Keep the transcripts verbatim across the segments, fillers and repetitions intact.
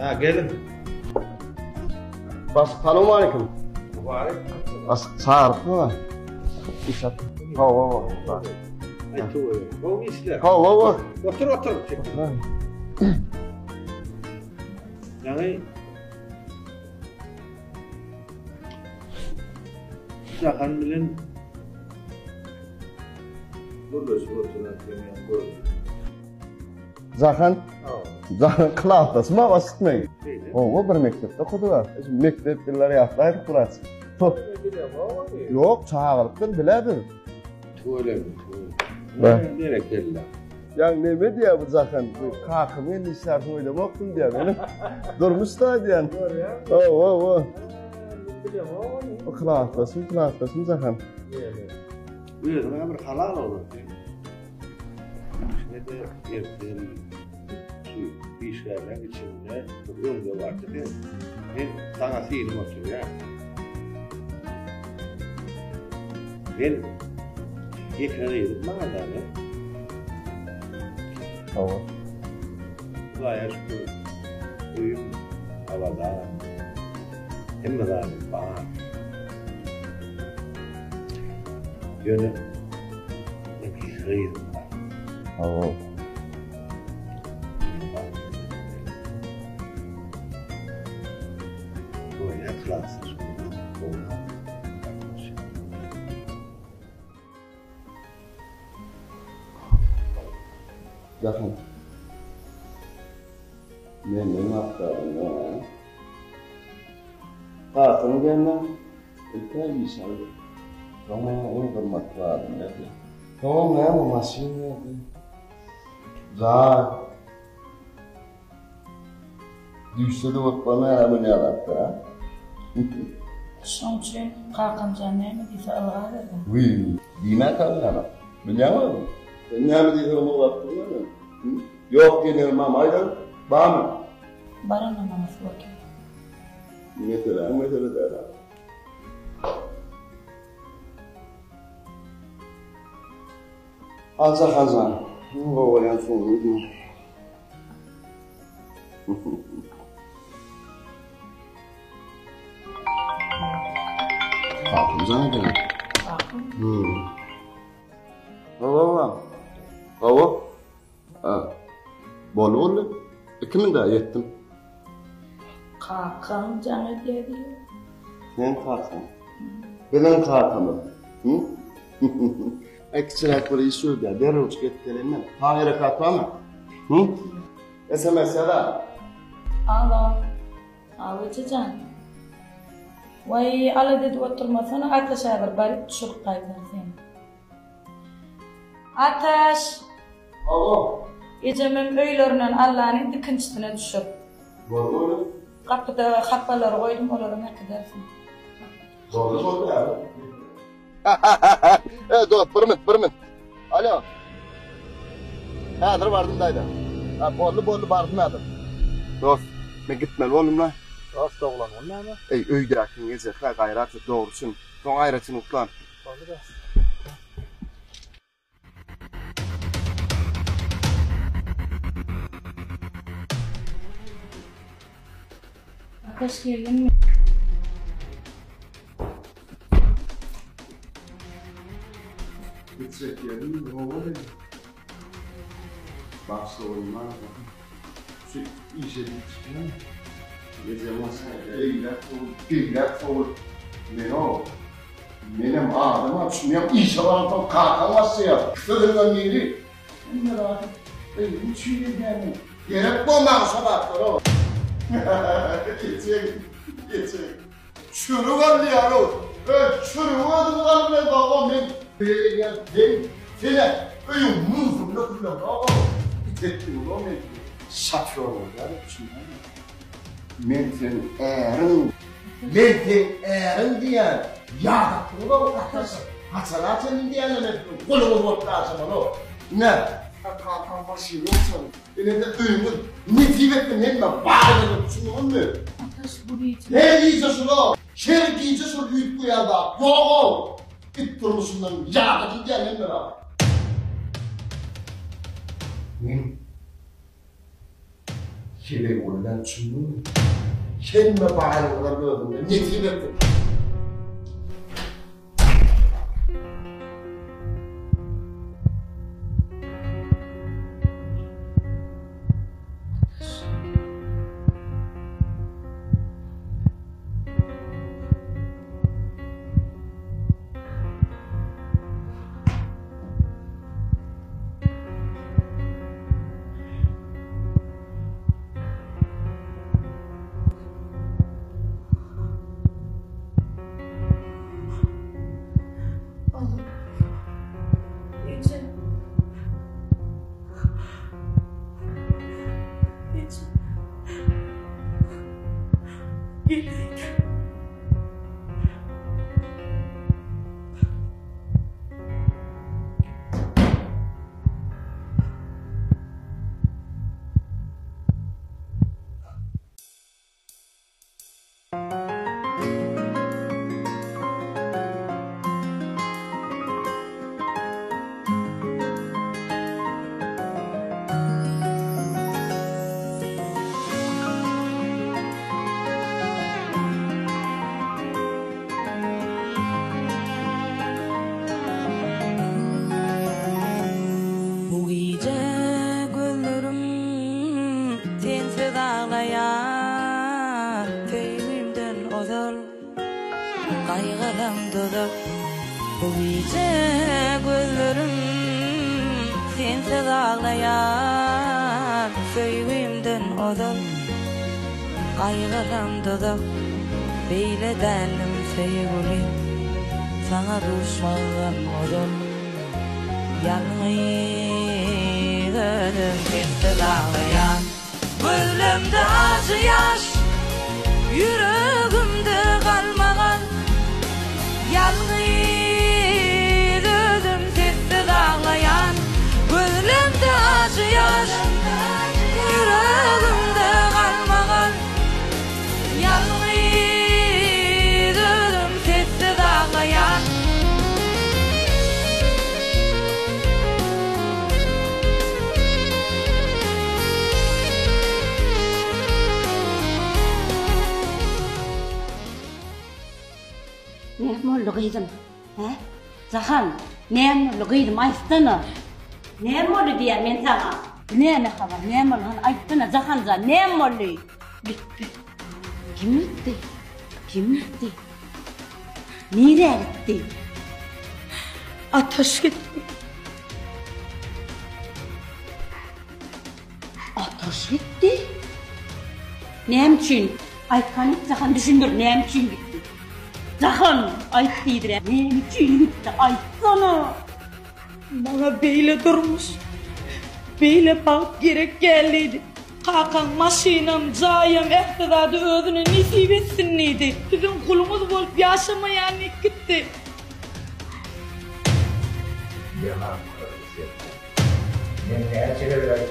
Ha gelin. Bas, selamun aleyküm. Mübarek. Bas, çağırıp mı? İşat. Hava hava. Ay tuğu. Bu işler. Hava hava. Otur otur. Yani Zahan bilen burada oturan demeyen bu. Zahan. Zahan kılaftası mı basitmeyin? O bir mektepte okudular. Mektepler yaptı kurası. Yok çağırıptır biledir. Tuğle mi? Ben. Nereye geldiler? Yani ne diye bu Zahan? Kalkım en işlerden oynamak okudum diye benim. Durmuş da diyen. O o o. O kılaftası kılaftası Zahan. Buyurun bana bir halal olur. Şimdi de yerden şu işlerden içinde önde vardı değil mi? Ben sana seyrim oturuyor. Ben ekranı yedim mağazanı. Hava. Gayet bu uyum havada. Hem de bahar. Yönü ne bir hayır var. Hava. Böyle klasız. Zahan. Men ne yaptım ya? Kalkın gelmem. Ülke bir şey. Ama en kırmak lazım dedi. Tamam ne ama masin dedi. Zaa. Düşse de bak bana hemen yarattı ha. Şonçu kalkınca ne mi diyse Allah'a dedim. Vii. Dime kalın biliyor musun? Ben ne mi diyse onu baktım mı? Yok gelirim ama aydan. Bağ mı? Barın namazı bakıyor. Mesela, mesela da. Azza hazan. O olan sonu. Kalkın zannedin. Kalkın. Hmm. Baba baba. Baba. Ha. Bolu oldu. Kimin daha yettim? Kalkın canı diye diyor. Sen kalkın. Bilen kalkın. Hı? Ekstra bir iş yok ya. Derhal çıkarttılar. Hayır kalkma. Hı? S M S ya da. Allah. Ağabey can. Vay ala dedi oturmasana ateş ağır bari çok kaydılar seni. Ateş. Alo. Gecemin öylerinden Allah'ın dikinçisine düşüp. Bolu oldu. Kapıda kapıları koydum oralara ne kadarsin. Bolu oldu ya. Evet dur, bir minut, bir minut. Alo. Ha, dur vardım dayda. Ha, bollu bollu vardım adım. Dost, ben gitmeli oğlum lan. Dost oğlan onlar mı? Ey, öyde akin gezek, ha gayratı doğrusun. Son gayratını utlan. Onu da. Ateş geldin mi? Gitsek yerim, ne olur ya? Başta olmaz da. Şu işe gitsin. Gezemezsin. Eyler olur, geyler olur. Ne o? Benim ağzıma düşünüyorum, işe varıp kalkamazsın ya. Sözümden biri. Ne rahat. Benim için yani. Gerek olmaz sabahlar o. Geçecek, geçecek. Şunu var ya o. Evet, şunu var da ben babam ben. Böyle gel, ben sene öyle muzum yok yok. Aa, gittim o ben. Şaför oldu çünkü. Men senin erin, men senin erin diyen ya bunu da atasın. Hasanatın diyenle ne? Kolu kolu atasın onu. Ne? Kalkan başı yoksa. Yine de duymun. Ne diyecektim hem de bağırdım şunu mu? Ateş bu değil. Ne diyeceksin o? Şer diyeceksin o büyük bu yanda. Yok. Git durmuşsundan yağdaki diyenle ne var? Kele olan çünkü kelime bağlılar böyle netice. Bu gece gözlerim sensiz ağlayan Söyümden odun kaygılandı beyle derlim sevgilim sana düşmanım odun yalnızım sensiz ağlayan Gözlerimde acı yaş yüreğimde kalmagan yalnız özüm sessiz ağlayan Gözlerimde acı yaş yüreğimde kalmagan yalnız özüm sessiz ağlayan Ne oldu kızım? He? Zahan, ne oldu kızım? Açsana. Ne oldu diye ben sana? Ne ne haber? Ne oldu? Açsana Zahan za. Ne oldu? Gitti. Kim gitti? Kim gitti? Nereye gitti? Ateş gitti. Ateş gitti. Ne için? Aykanık Zahan düşündür. Ne için gitti? Zahan, ayt deydir. Ne için gitti? Aytsana. Bana beyle durmuş. Beyle bak gerek geldiydi. Kakan, maşinam, cayam, ehtidadı özüne nisip etsin neydi. Bizim kulumuz bolup yaşamayan gitti. Yalan söylüyorsun. Ben neye çevireyim?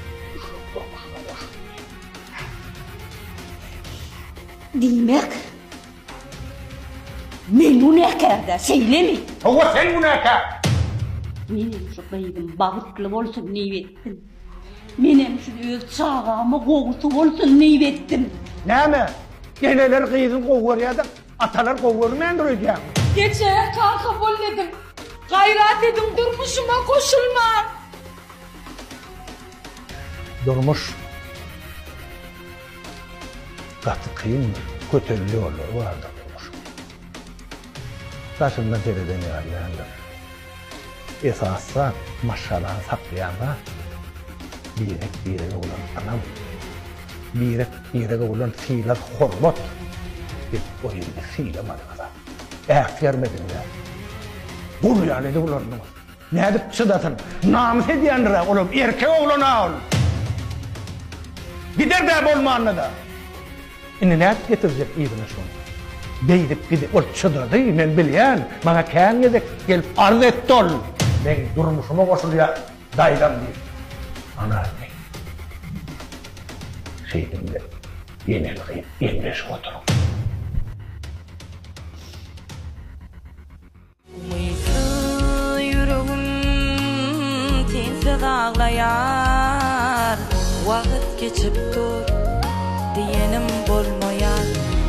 Demek men münekerde söylemi. Oğuz sen münekar. Menem şu beydim bağıtlı olsun nivettim. Menem şu öz çağağımı koğusu olsun nivettim. Ne mi? Geneler kıyızın koğuyor da atalar koğuyor mu endiriyor? Geceye kalka bol dedim. Gayrat dedim durmuşuma koşulma. Durmuş. Katı kıyım mı? Kötülü olur vardı durmuş. Taşında dereden yağlayandı. Esasla maşalan saklayanlar birek birek olan anam. Birek birek olan fiilat hormat. Bir oyunda fiilamadı kadar. Eğer vermedin ya. Bunu yani de ulandı. Ne edip çıdatın? Namus ediyenlere oğlum erkeğe oğlana ol. Gider de bolmanlı da. Şimdi ne getirecek iyibine şunu? Beydip gidip ol çıdadı men bilyen. Bana kâin yedek gelip arz etti ol. Ben durmuşuma koşuluya dayıdan değil. Ana anne. Şeydimde yenel kıyıp yenleş oturun. Uyku yüreğim sensiz ağlayar Vakit geçip dur diyenim bolmayan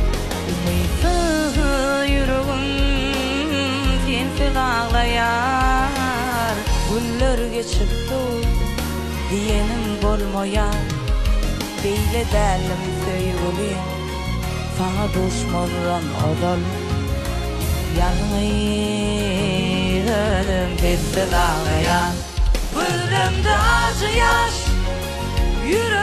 Umytly yüregim sensiz ağlayar Günler geçip dur diyenim bolmayan Beyle derlim söýgülim sana düşmandan odal Yalnızım sensiz ağlayan Gözümde acı yaş Yüreğim